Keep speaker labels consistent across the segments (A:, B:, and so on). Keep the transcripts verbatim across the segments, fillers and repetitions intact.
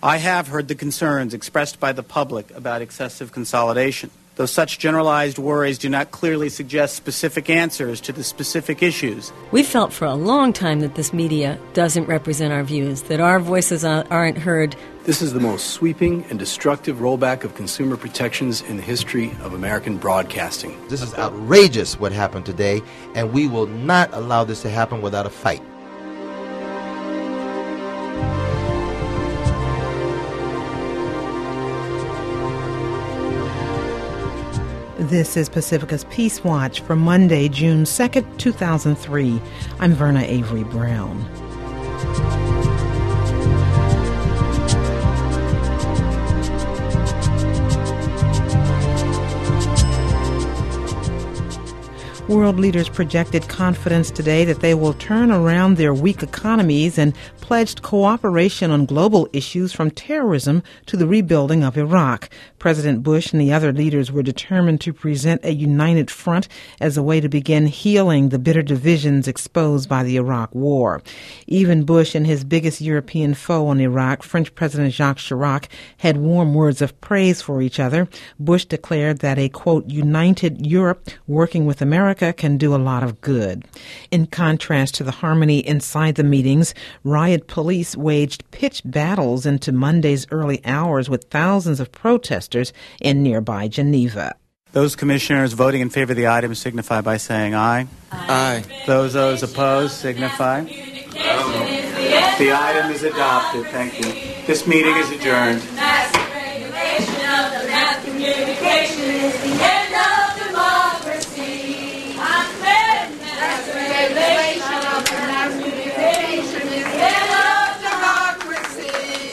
A: I have heard the concerns expressed by the public about excessive consolidation. Though such generalized worries do not clearly suggest specific answers to the specific issues.
B: We've felt for a long time that this media doesn't represent our views, that our voices aren't heard.
C: This is the most sweeping and destructive rollback of consumer protections in the history of American broadcasting.
D: This is outrageous what happened today, and we will not allow this to happen without a fight.
E: This is Pacifica's Peace Watch for Monday, June second, two thousand three. I'm Verna Avery Brown. World leaders projected confidence today that they will turn around their weak economies and pledged cooperation on global issues from terrorism to the rebuilding of Iraq. President Bush and the other leaders were determined to present a united front as a way to begin healing the bitter divisions exposed by the Iraq War. Even Bush and his biggest European foe in Iraq, French President Jacques Chirac, had warm words of praise for each other. Bush declared that a, quote, united Europe working with America can do a lot of good. In contrast to the harmony inside the meetings, riot police waged pitched battles into Monday's early hours with thousands of protesters in nearby Geneva.
A: Those commissioners voting in favor of the item signify by saying aye.
F: Aye.
A: Those those opposed signify. Aye. The item is adopted. Thank you. This meeting is adjourned.
G: Mass regulation of the mass communication is the end of democracy. Mass regulation of the mass communication is the end of democracy.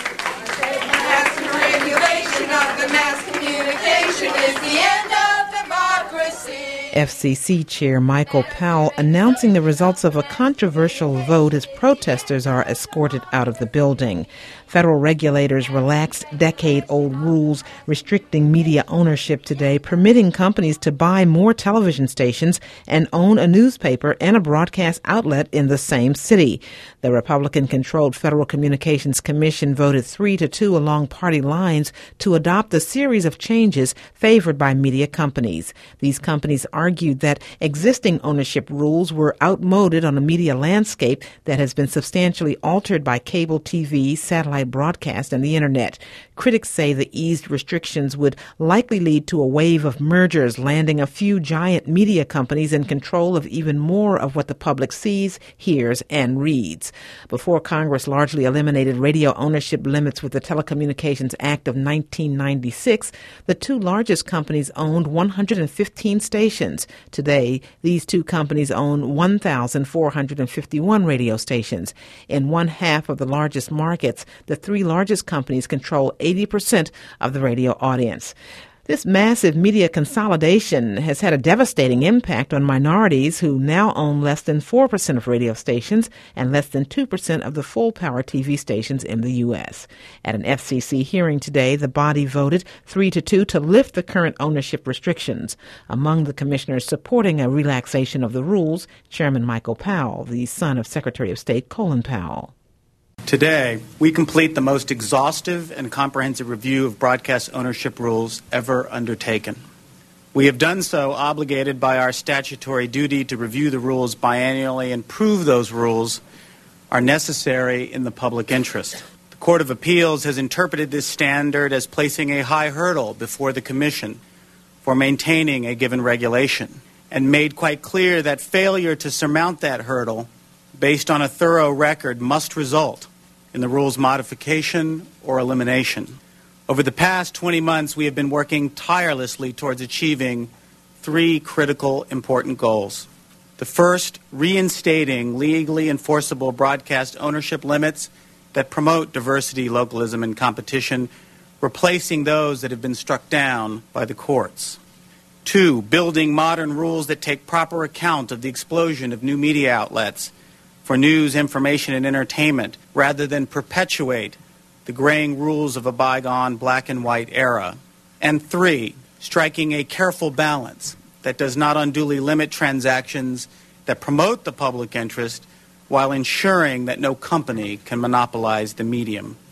G: Mass regulation of the mass communication is the end of democracy.
E: F C C Chair Michael Powell announcing the results of a controversial vote as protesters are escorted out of the building. Federal regulators relaxed decade-old rules restricting media ownership today, permitting companies to buy more television stations and own a newspaper and a broadcast outlet in the same city. The Republican-controlled Federal Communications Commission voted three to two along party lines to adopt a series of changes favored by media companies. These companies argued that existing ownership rules were outmoded on a media landscape that has been substantially altered by cable T V, satellite broadcast, and the Internet. Critics say the eased restrictions would likely lead to a wave of mergers, landing a few giant media companies in control of even more of what the public sees, hears, and reads. Before Congress largely eliminated radio ownership limits with the Telecommunications Act of nineteen ninety-six, the two largest companies owned one hundred fifteen stations. Today, these two companies own one thousand four hundred fifty-one radio stations. In one half of the largest markets, the three largest companies control eighty percent of the radio audience. This massive media consolidation has had a devastating impact on minorities who now own less than four percent of radio stations and less than two percent of the full-power T V stations in the U S. At an F C C hearing today, the body voted three to two to lift the current ownership restrictions. Among the commissioners supporting a relaxation of the rules, Chairman Michael Powell, the son of Secretary of State Colin Powell.
A: Today, we complete the most exhaustive and comprehensive review of broadcast ownership rules ever undertaken. We have done so obligated by our statutory duty to review the rules biannually and prove those rules are necessary in the public interest. The Court of Appeals has interpreted this standard as placing a high hurdle before the Commission for maintaining a given regulation and made quite clear that failure to surmount that hurdle based on a thorough record must result in the rule's modification or elimination. Over the past twenty months, we have been working tirelessly towards achieving three critical important goals. The first, reinstating legally enforceable broadcast ownership limits that promote diversity, localism, and competition, replacing those that have been struck down by the courts. Two, building modern rules that take proper account of the explosion of new media outlets for news, information, and entertainment, rather than perpetuate the graying rules of a bygone black and white era. And three, striking a careful balance that does not unduly limit transactions that promote the public interest while ensuring that no company can monopolize the medium.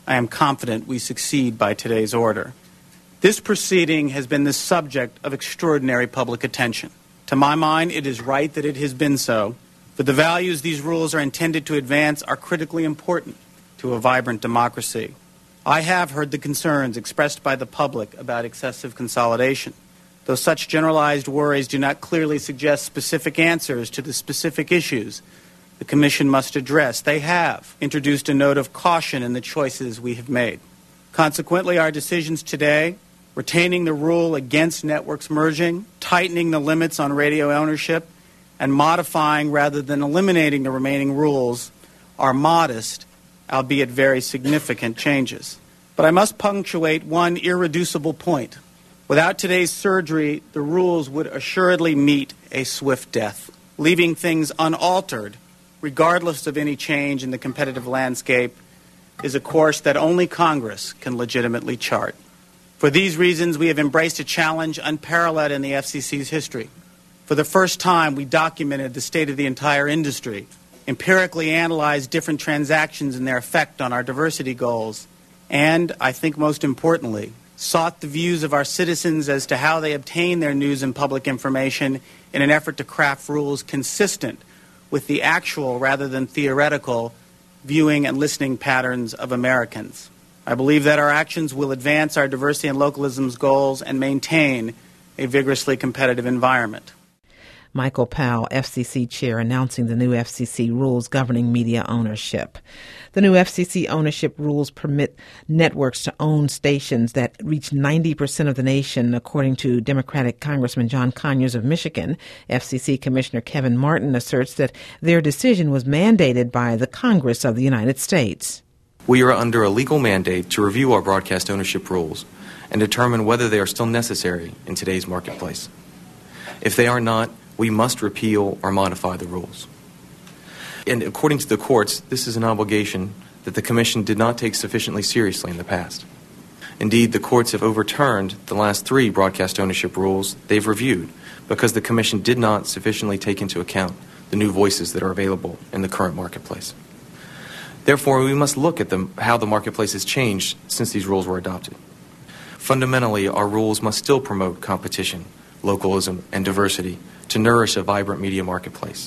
A: I am confident we succeed by today's order. This proceeding has been the subject of extraordinary public attention. To my mind, it is right that it has been so, for the values these rules are intended to advance are critically important to a vibrant democracy. I have heard the concerns expressed by the public about excessive consolidation. Though such generalized worries do not clearly suggest specific answers to the specific issues the Commission must address, they have introduced a note of caution in the choices we have made. Consequently, our decisions today, retaining the rule against networks merging, tightening the limits on radio ownership, and modifying rather than eliminating the remaining rules, are modest, albeit very significant changes. But I must punctuate one irreducible point. Without today's surgery, the rules would assuredly meet a swift death, leaving things unaltered, regardless of any change in the competitive landscape, is a course that only Congress can legitimately chart. For these reasons, we have embraced a challenge unparalleled in the F C C's history. For the first time, we documented the state of the entire industry, empirically analyzed different transactions and their effect on our diversity goals, and, I think most importantly, sought the views of our citizens as to how they obtain their news and public information in an effort to craft rules consistent with the actual rather than theoretical viewing and listening patterns of Americans. I believe that our actions will advance our diversity and localism's goals and maintain a vigorously competitive environment.
E: Michael Powell, F C C chair, announcing the new F C C rules governing media ownership. The new F C C ownership rules permit networks to own stations that reach ninety percent of the nation, according to Democratic Congressman John Conyers of Michigan. F C C Commissioner Kevin Martin asserts that their decision was mandated by the Congress of the United States.
F: We are under a legal mandate to review our broadcast ownership rules and determine whether they are still necessary in today's marketplace. If they are not, we must repeal or modify the rules. And according to the courts, this is an obligation that the Commission did not take sufficiently seriously in the past. Indeed, the courts have overturned the last three broadcast ownership rules they've reviewed because the Commission did not sufficiently take into account the new voices that are available in the current marketplace. Therefore, we must look at the, how the marketplace has changed since these rules were adopted. Fundamentally, our rules must still promote competition, localism, and diversity to nourish a vibrant media marketplace.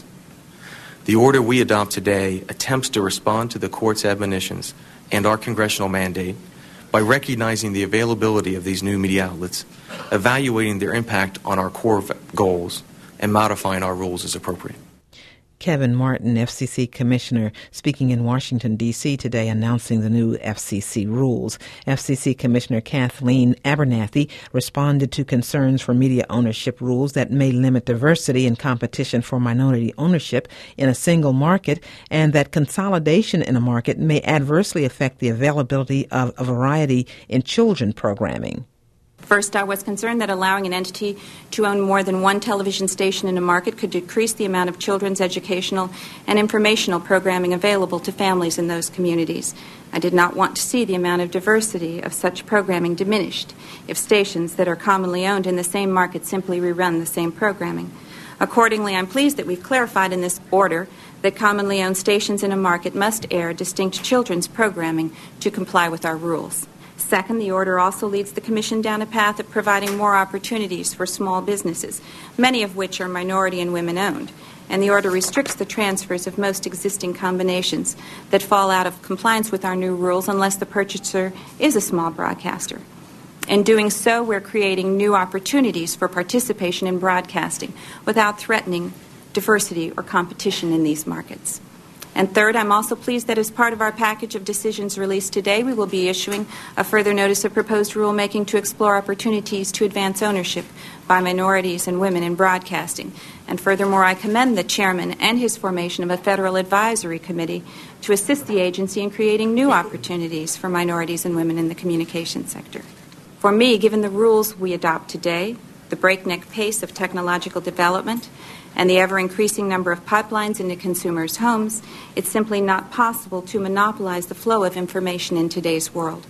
F: The order we adopt today attempts to respond to the court's admonitions and our congressional mandate by recognizing the availability of these new media outlets, evaluating their impact on our core goals, and modifying our rules as appropriate.
E: Kevin Martin, F C C Commissioner, speaking in Washington, D C today, announcing the new F C C rules. F C C Commissioner Kathleen Abernathy responded to concerns for media ownership rules that may limit diversity and competition for minority ownership in a single market, and that consolidation in a market may adversely affect the availability of a variety in children programming.
H: First, I was concerned that allowing an entity to own more than one television station in a market could decrease the amount of children's educational and informational programming available to families in those communities. I did not want to see the amount of diversity of such programming diminished if stations that are commonly owned in the same market simply rerun the same programming. Accordingly, I'm pleased that we've clarified in this order that commonly owned stations in a market must air distinct children's programming to comply with our rules. Second, the order also leads the Commission down a path of providing more opportunities for small businesses, many of which are minority and women-owned. And the order restricts the transfers of most existing combinations that fall out of compliance with our new rules unless the purchaser is a small broadcaster. In doing so, we're creating new opportunities for participation in broadcasting without threatening diversity or competition in these markets. And third, I'm also pleased that as part of our package of decisions released today, we will be issuing a further notice of proposed rulemaking to explore opportunities to advance ownership by minorities and women in broadcasting. And furthermore, I commend the chairman and his formation of a federal advisory committee to assist the agency in creating new opportunities for minorities and women in the communications sector. For me, given the rules we adopt today, the breakneck pace of technological development, and the ever-increasing number of pipelines into consumers' homes, it's simply not possible to monopolize the flow of information in today's world.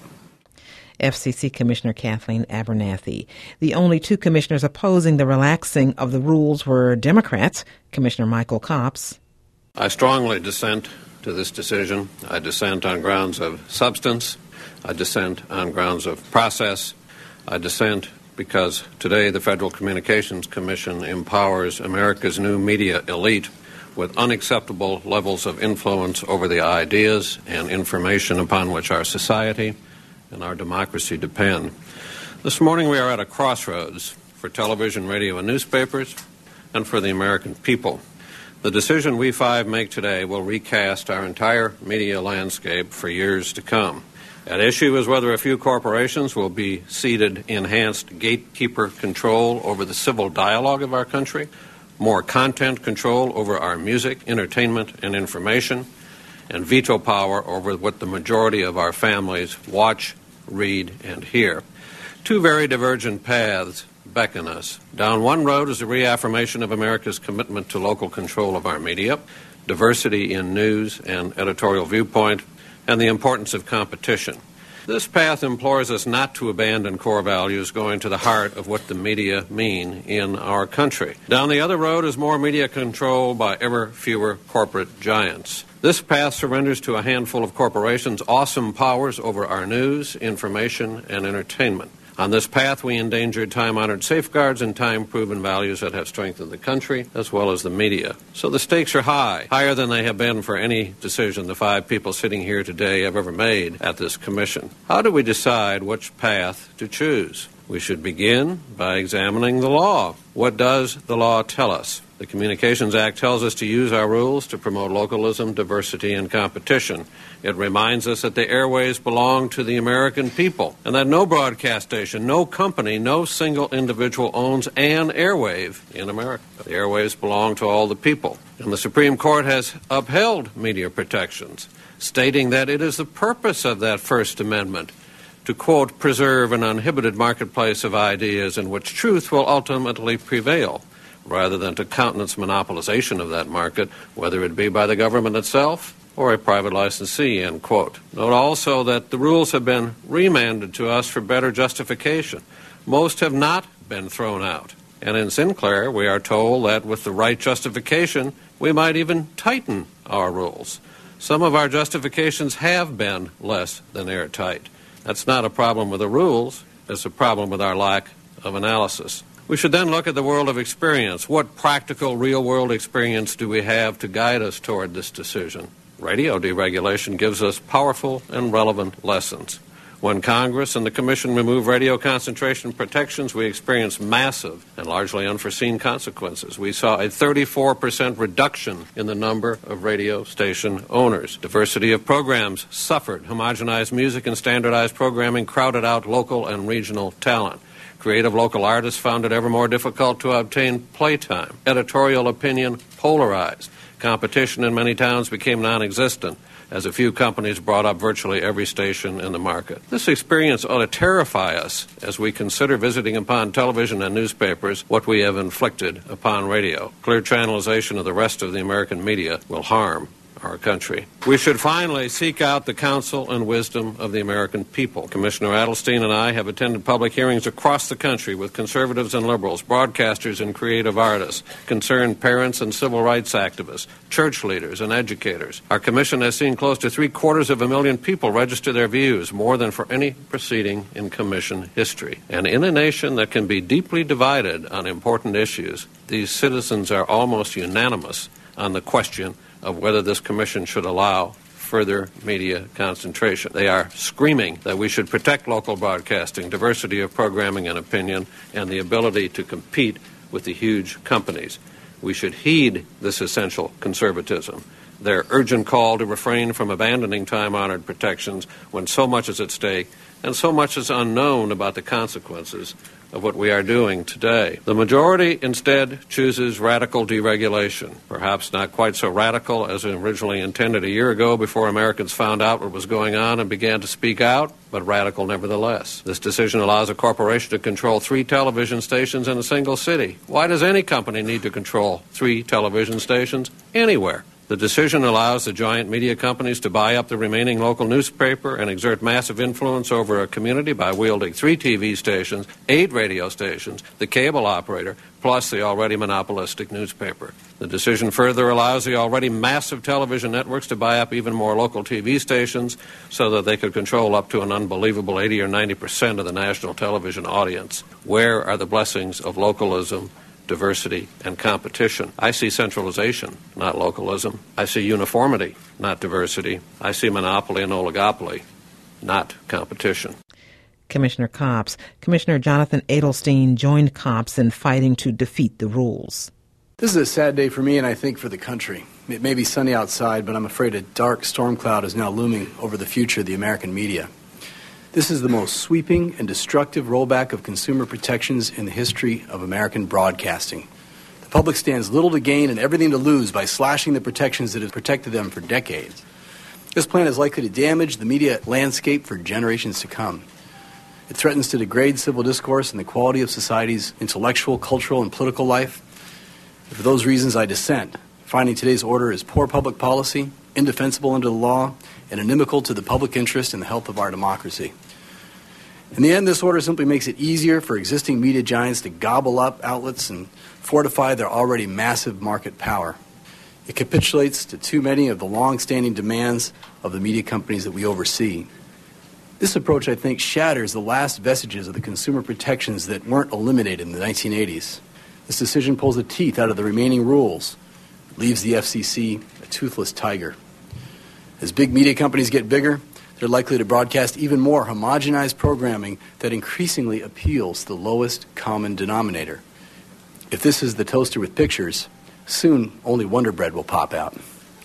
E: F C C Commissioner Kathleen Abernathy. The only two commissioners opposing the relaxing of the rules were Democrats, Commissioner Michael Copps.
I: I strongly dissent to this decision. I dissent on grounds of substance. I dissent on grounds of process. I dissent because today the Federal Communications Commission empowers America's new media elite with unacceptable levels of influence over the ideas and information upon which our society and our democracy depend. This morning we are at a crossroads for television, radio, and newspapers, and for the American people. The decision we five make today will recast our entire media landscape for years to come. At issue is whether a few corporations will be ceded enhanced gatekeeper control over the civil dialogue of our country, more content control over our music, entertainment, and information, and veto power over what the majority of our families watch, read, and hear. Two very divergent paths beckon us. Down one road is a reaffirmation of America's commitment to local control of our media, diversity in news and editorial viewpoint, and the importance of competition. This path implores us not to abandon core values going to the heart of what the media mean in our country. Down the other road is more media control by ever fewer corporate giants. This path surrenders to a handful of corporations awesome powers over our news, information, and entertainment. On this path, we endangered time-honored safeguards and time-proven values that have strengthened the country as well as the media. So the stakes are high, higher than they have been for any decision the five people sitting here today have ever made at this commission. How do we decide which path to choose? We should begin by examining the law. What does the law tell us? The Communications Act tells us to use our rules to promote localism, diversity, and competition. It reminds us that the airways belong to the American people and that no broadcast station, no company, no single individual owns an airwave in America. The airwaves belong to all the people. And the Supreme Court has upheld media protections, stating that it is the purpose of that First Amendment to, quote, preserve an uninhibited marketplace of ideas in which truth will ultimately prevail, rather than to countenance monopolization of that market, whether it be by the government itself or a private licensee, end quote. Note also that the rules have been remanded to us for better justification. Most have not been thrown out. And in Sinclair, we are told that with the right justification, we might even tighten our rules. Some of our justifications have been less than airtight. That's not a problem with the rules, it's a problem with our lack of analysis. We should then look at the world of experience. What practical, real-world experience do we have to guide us toward this decision? Radio deregulation gives us powerful and relevant lessons. When Congress and the Commission removed radio concentration protections, we experienced massive and largely unforeseen consequences. We saw a thirty-four percent reduction in the number of radio station owners. Diversity of programs suffered. Homogenized music and standardized programming crowded out local and regional talent. Creative local artists found it ever more difficult to obtain playtime. Editorial opinion polarized. Competition in many towns became non-existent as a few companies brought up virtually every station in the market. This experience ought to terrify us as we consider visiting upon television and newspapers what we have inflicted upon radio. Clear channelization of the rest of the American media will harm our country. We should finally seek out the counsel and wisdom of the American people. Commissioner Adelstein and I have attended public hearings across the country with conservatives and liberals, broadcasters and creative artists, concerned parents and civil rights activists, church leaders and educators. Our commission has seen close to three quarters of a million people register their views, more than for any proceeding in commission history. And in a nation that can be deeply divided on important issues, these citizens are almost unanimous on the question of whether this commission should allow further media concentration. They are screaming that we should protect local broadcasting, diversity of programming and opinion, and the ability to compete with the huge companies. We should heed this essential conservatism, their urgent call to refrain from abandoning time-honored protections when so much is at stake and so much is unknown about the consequences of what we are doing today. The majority instead chooses radical deregulation, perhaps not quite so radical as originally intended a year ago before Americans found out what was going on and began to speak out, but radical nevertheless. This decision allows a corporation to control three television stations in a single city. Why does any company need to control three television stations? Anywhere. The decision allows the giant media companies to buy up the remaining local newspaper and exert massive influence over a community by wielding three T V stations, eight radio stations, the cable operator, plus the already monopolistic newspaper. The decision further allows the already massive television networks to buy up even more local T V stations so that they could control up to an unbelievable eighty or ninety percent of the national television audience. Where are the blessings of localism, diversity, and competition? I see centralization, not localism. I see uniformity, not diversity. I see monopoly and oligopoly, not competition.
E: Commissioner Copps. Commissioner Jonathan Adelstein joined Copps in fighting to defeat the rules.
C: This is a sad day for me and I think for the country. It may be sunny outside, but I'm afraid a dark storm cloud is now looming over the future of the American media. This is the most sweeping and destructive rollback of consumer protections in the history of American broadcasting. The public stands little to gain and everything to lose by slashing the protections that have protected them for decades. This plan is likely to damage the media landscape for generations to come. It threatens to degrade civil discourse and the quality of society's intellectual, cultural, and political life. And for those reasons, I dissent, finding today's order is poor public policy, indefensible under the law, and inimical to the public interest and the health of our democracy. In the end, this order simply makes it easier for existing media giants to gobble up outlets and fortify their already massive market power. It capitulates to too many of the long-standing demands of the media companies that we oversee. This approach, I think, shatters the last vestiges of the consumer protections that weren't eliminated in the nineteen eighties. This decision pulls the teeth out of the remaining rules, leaves the F C C a toothless tiger. As big media companies get bigger, they're likely to broadcast even more homogenized programming that increasingly appeals to the lowest common denominator. If this is the toaster with pictures, soon only Wonder Bread will pop out.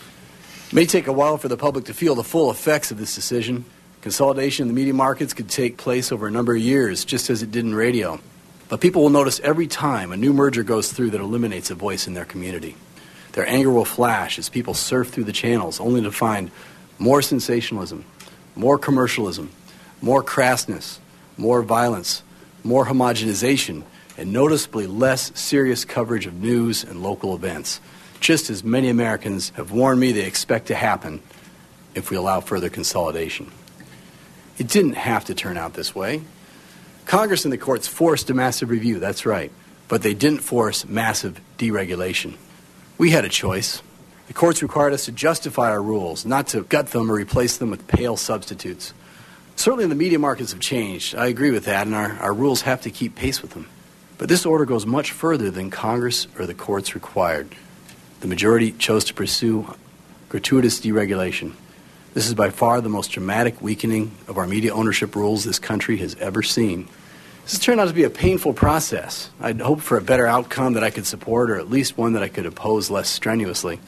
C: It may take a while for the public to feel the full effects of this decision. Consolidation in the media markets could take place over a number of years, just as it did in radio. But people will notice every time a new merger goes through that eliminates a voice in their community. Their anger will flash as people surf through the channels, only to find more sensationalism, more commercialism, more crassness, more violence, more homogenization, and noticeably less serious coverage of news and local events, just as many Americans have warned me they expect to happen if we allow further consolidation. It didn't have to turn out this way. Congress and the courts forced a massive review, that's right, but they didn't force massive deregulation. We had a choice. The courts required us to justify our rules, not to gut them or replace them with pale substitutes. Certainly the media markets have changed. I agree with that, and our, our rules have to keep pace with them. But this order goes much further than Congress or the courts required. The majority chose to pursue gratuitous deregulation. This is by far the most dramatic weakening of our media ownership rules this country has ever seen. This has turned out to be a painful process. I'd hoped for a better outcome that I could support, or at least one that I could oppose less strenuously.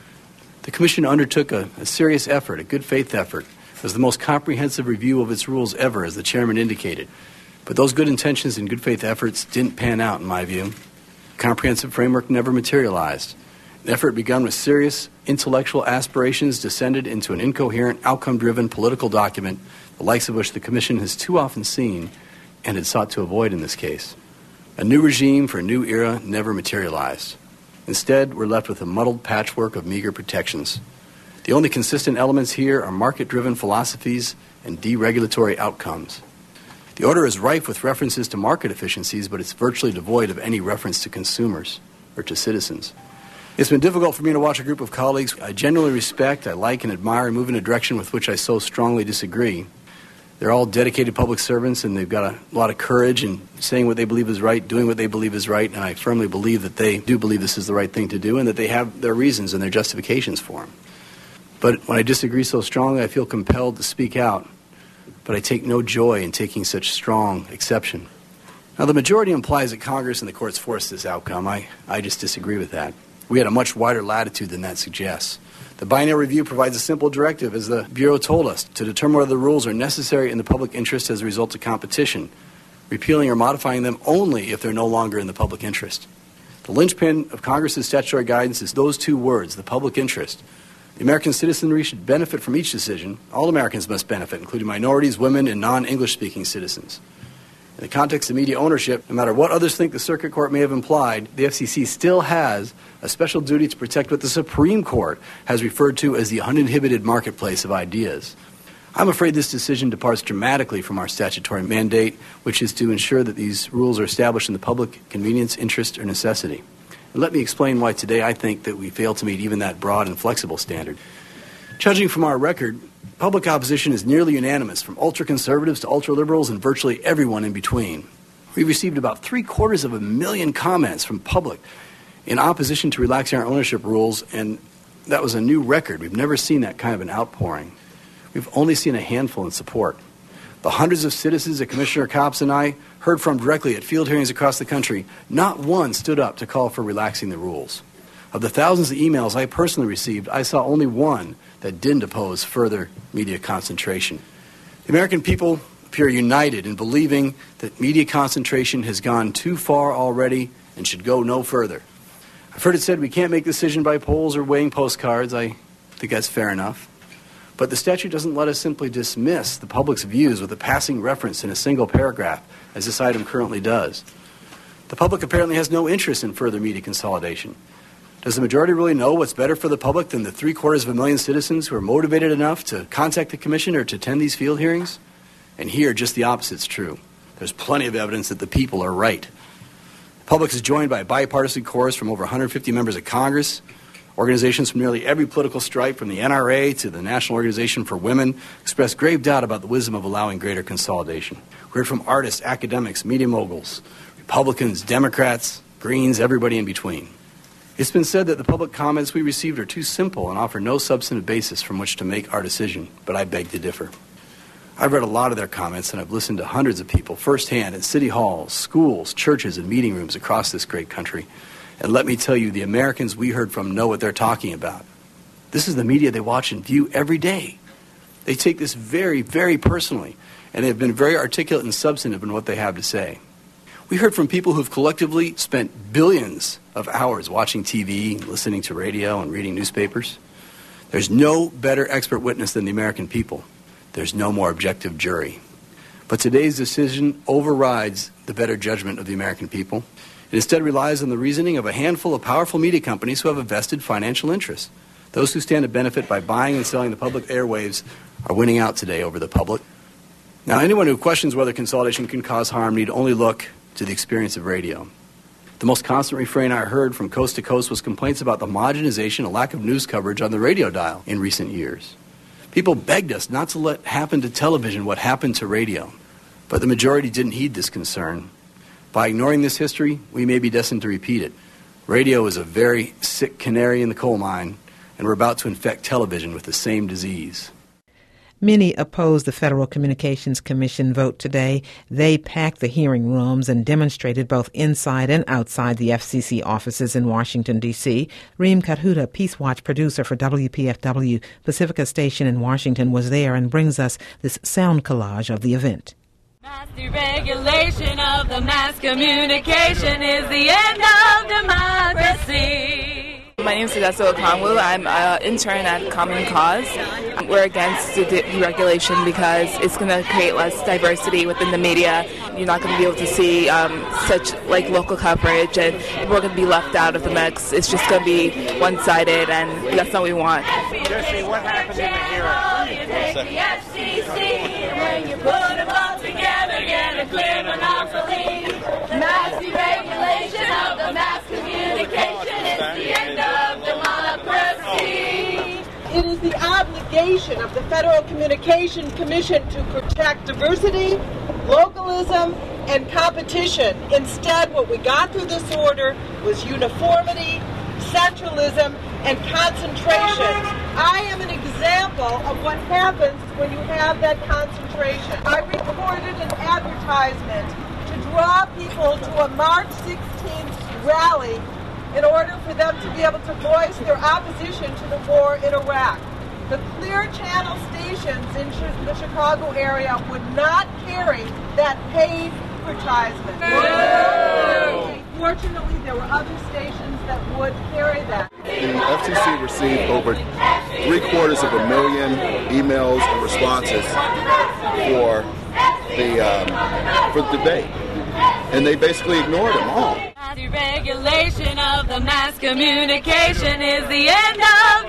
C: The Commission undertook a, a serious effort, a good faith effort. It was the most comprehensive review of its rules ever, as the chairman indicated. But those good intentions and good faith efforts didn't pan out, in my view. The comprehensive framework never materialized. The effort begun with serious intellectual aspirations descended into an incoherent, outcome-driven political document, the likes of which the Commission has too often seen and had sought to avoid in this case. A new regime for a new era never materialized. Instead, we're left with a muddled patchwork of meager protections. The only consistent elements here are market-driven philosophies and deregulatory outcomes. The order is rife with references to market efficiencies, but it's virtually devoid of any reference to consumers or to citizens. It's been difficult for me to watch a group of colleagues I genuinely respect, I like, and admire move in a direction with which I so strongly disagree. They're all dedicated public servants, and they've got a lot of courage in saying what they believe is right, doing what they believe is right, and I firmly believe that they do believe this is the right thing to do and that they have their reasons and their justifications for them. But when I disagree so strongly, I feel compelled to speak out, but I take no joy in taking such strong exception. Now, the majority implies that Congress and the courts forced this outcome. I, I just disagree with that. We had a much wider latitude than that suggests. The biennial review provides a simple directive, as the Bureau told us, to determine whether the rules are necessary in the public interest as a result of competition, repealing or modifying them only if they're no longer in the public interest. The linchpin of Congress's statutory guidance is those two words, the public interest. The American citizenry should benefit from each decision. All Americans must benefit, including minorities, women, and non-English-speaking citizens. In the context of media ownership, no matter what others think the Circuit Court may have implied, the F C C still has a special duty to protect what the Supreme Court has referred to as the uninhibited marketplace of ideas. I'm afraid this decision departs dramatically from our statutory mandate, which is to ensure that these rules are established in the public convenience, interest, or necessity. And let me explain why today I think that we fail to meet even that broad and flexible standard. Judging from our record, public opposition is nearly unanimous, from ultra-conservatives to ultra-liberals and virtually everyone in between. We received about three-quarters of a million comments from public in opposition to relaxing our ownership rules, and that was a new record. We've never seen that kind of an outpouring. We've only seen a handful in support. The hundreds of citizens that Commissioner Copps and I heard from directly at field hearings across the country, not one stood up to call for relaxing the rules. Of the thousands of emails I personally received, I saw only one that didn't oppose further media concentration. The American people appear united in believing that media concentration has gone too far already and should go no further. I've heard it said we can't make a decision by polls or weighing postcards. I think that's fair enough. But the statute doesn't let us simply dismiss the public's views with a passing reference in a single paragraph, as this item currently does. The public apparently has no interest in further media consolidation. Does the majority really know what's better for the public than the three-quarters of a million citizens who are motivated enough to contact the Commission or to attend these field hearings? And here, just the opposite's true. There's plenty of evidence that the people are right. The public is joined by a bipartisan chorus from over one hundred fifty members of Congress. Organizations from nearly every political stripe, from the N R A to the National Organization for Women, expressed grave doubt about the wisdom of allowing greater consolidation. We heard from artists, academics, media moguls, Republicans, Democrats, Greens, everybody in between. It's been said that the public comments we received are too simple and offer no substantive basis from which to make our decision, but I beg to differ. I've read a lot of their comments, and I've listened to hundreds of people firsthand in city halls, schools, churches, and meeting rooms across this great country. And let me tell you, the Americans we heard from know what they're talking about. This is the media they watch and view every day. They take this very, very personally, and they've been very articulate and substantive in what they have to say. We heard from people who've collectively spent billions of hours watching T V, listening to radio, and reading newspapers. There's no better expert witness than the American people. There's no more objective jury. But today's decision overrides the better judgment of the American people. It instead relies on the reasoning of a handful of powerful media companies who have a vested financial interest. Those who stand to benefit by buying and selling the public airwaves are winning out today over the public. Now, anyone who questions whether consolidation can cause harm need only look to the experience of radio. The most constant refrain I heard from coast to coast was complaints about the homogenization and lack of news coverage on the radio dial in recent years. People begged us not to let happen to television what happened to radio, but the majority didn't heed this concern. By ignoring this history, we may be destined to repeat it. Radio is a very sick canary in the coal mine, and we're about to infect television with the same disease.
E: Many opposed the Federal Communications Commission vote today. They packed the hearing rooms and demonstrated both inside and outside the F C C offices in Washington, D C Reem Kathuda, Peace Watch producer for W P F W Pacifica Station in Washington, was there and brings us this sound collage of the event.
J: Mass deregulation of the mass communication is the end of democracy.
K: My name is Sadesso Okonwu. I'm an intern at Common Cause. We're against the deregulation because it's going to create less diversity within the media. You're not going to be able to see um, such like local coverage, and people are going to be left out of the mix. It's just going to be one-sided, and that's not what we want.
L: Jesse, what happened in the hearing?
J: F C C, when you put them all together, get a clear monopoly. Mass deregulation of the mass communication is the end of democracy.
M: It is the obligation of the Federal Communications Commission to protect diversity, localism, and competition. Instead, what we got through this order was uniformity, centralism, and concentration. I am an example of what happens when you have that concentration. I reported an advertisement to draw people to a March sixteenth rally in order for them to be able to voice their opposition to the war in Iraq. The Clear Channel stations in the Chicago area would not carry that paid advertisement. Fortunately, there were other stations that would carry that.
N: The F C C received over three quarters of a million emails and responses for the um, for the debate, and they basically ignored them all.
J: Deregulation of the mass communication is the end of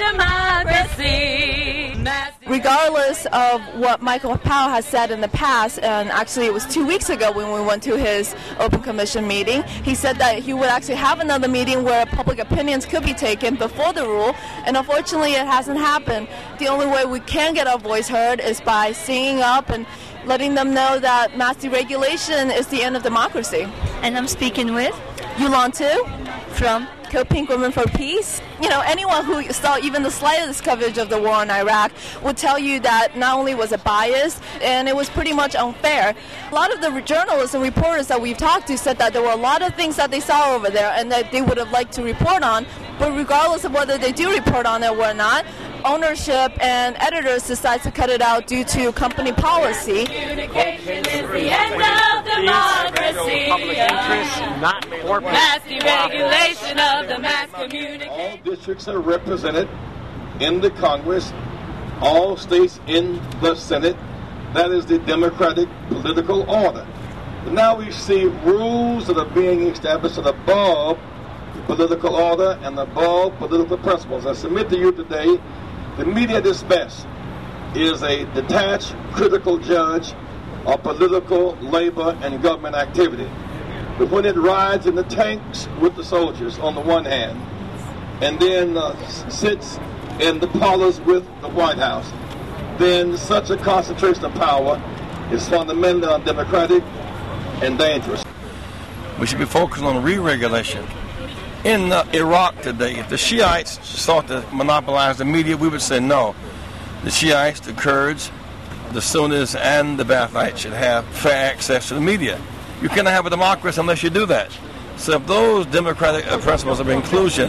J: democracy. Mass
K: Regardless of what Michael Powell has said in the past, and actually it was two weeks ago when we went to his Open Commission meeting, he said that he would actually have another meeting where public opinions could be taken before the rule, and unfortunately it hasn't happened. The only way we can get our voice heard is by singing up and letting them know that mass deregulation is the end of democracy.
O: And I'm speaking with
K: Yolanta
O: from
K: Co-Pink Women for Peace. You know, anyone who saw even the slightest coverage of the war in Iraq would tell you that not only was it biased, and it was pretty much unfair. A lot of the journalists and reporters that we've talked to said that there were a lot of things that they saw over there and that they would have liked to report on, but regardless of whether they do report on it or not, ownership and editors decide to cut it out due to company policy.
J: Communication is the end of democracy.
L: Public interest, not corporate.
J: Mass deregulation of the mass communication.
P: All districts are represented in the Congress, all states in the Senate. That is the democratic political order. But now we see rules that are being established that are above political order and above political principles. I submit to you today, the media at its best is a detached, critical judge of political, labor, and government activity. But when it rides in the tanks with the soldiers on the one hand, and then uh, sits in the parlors with the White House, then such a concentration of power is fundamentally undemocratic and dangerous.
Q: We should be focused on re-regulation. In uh, Iraq today, if the Shiites sought to monopolize the media, we would say no. The Shiites, the Kurds, the Sunnis, and the Baathites should have fair access to the media. You cannot have a democracy unless you do that. So if those democratic uh, principles of inclusion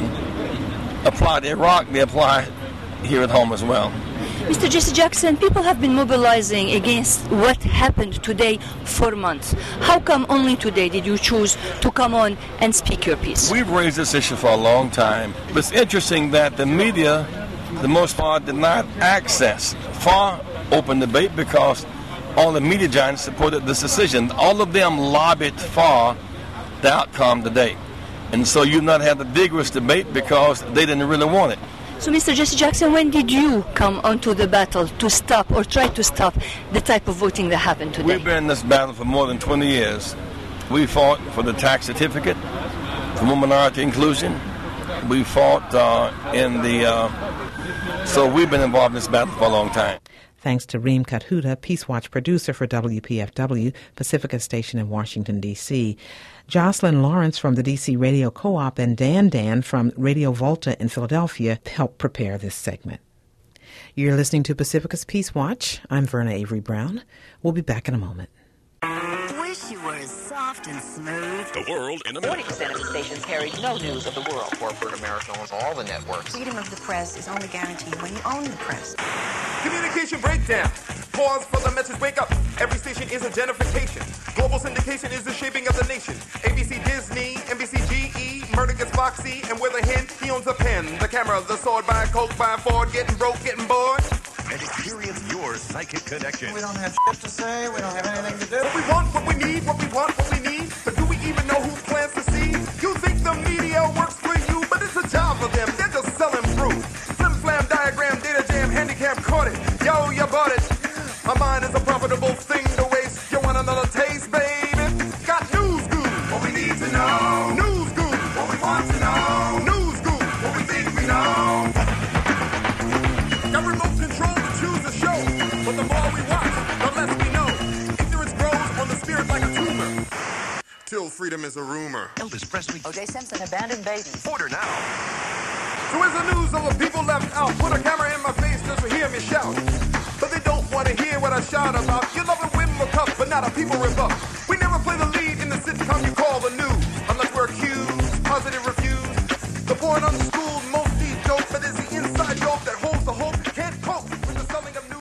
Q: apply to Iraq, they apply here at home as well.
O: Mister Jesse Jackson, people have been mobilizing against what happened today for months. How come only today did you choose to come on and speak your piece?
Q: We've raised this issue for a long time. But it's interesting that the media, the most part, did not access far open debate because all the media giants supported this decision. All of them lobbied for the outcome today. And so you've not had the vigorous debate because they didn't really want it.
O: So, Mister Jesse Jackson, when did you come onto the battle to stop or try to stop the type of voting that happened today?
Q: We've been in this battle for more than twenty years. We fought for the tax certificate, for minority inclusion. We fought uh, in the... Uh, so we've been involved in this battle for a long time.
E: Thanks to Reem Kathuta, Peace Watch producer for W P F W, Pacifica Station in Washington, D C Jocelyn Lawrence from the D C Radio Co-op and Dan Dan from Radio Volta in Philadelphia helped prepare this segment. You're listening to Pacifica's Peace Watch. I'm Verna Avery Brown. We'll be back in a moment.
R: Wish you were as soft and smooth.
S: The world in a minute.
R: forty percent of the stations carry no news of the world.
S: Corporate America owns all the networks.
R: Freedom of the press is only guaranteed when you own the press.
T: Communication breakdown. Pause for the message, wake up. Every station is a gentrification. Global syndication is the shaping of the nation. A B C Disney, N B C G E, Murder gets Foxy, and with a hint, he owns a pen, the camera, the sword, by a Coke, by a Ford, getting broke, getting bored.
S: And experience your psychic connection.
T: We don't have shit to say, we don't have anything to do. What we want, what we need, what we want, what we need. But do we even know who plants the seed? You think the media works for you, but it's a job for them. They're just selling fruit. Flim flam, diagram, data jam, handicap, caught it. Yo, you bought it. My mind is a profitable thing to waste. You want another taste, baby? Got news good. What we need to know. News good. What we want to know. News good. What we think we know. Got remote control to choose a show. But the more we watch, the less we know. Ignorance grows on the spirit like a tumor. Till freedom is a rumor.
S: Elvis Presley.
R: O J Simpson abandoned babies.
S: Order now.
T: So is the news of the people left out. Put a camera in my face just to hear me shout. But they don't want to hear what I shout about. You love it when we're cup, but not a people rip up. We never play the lead in the sitcom you call the news. Unless we're accused, positive refused. The poor and unschooled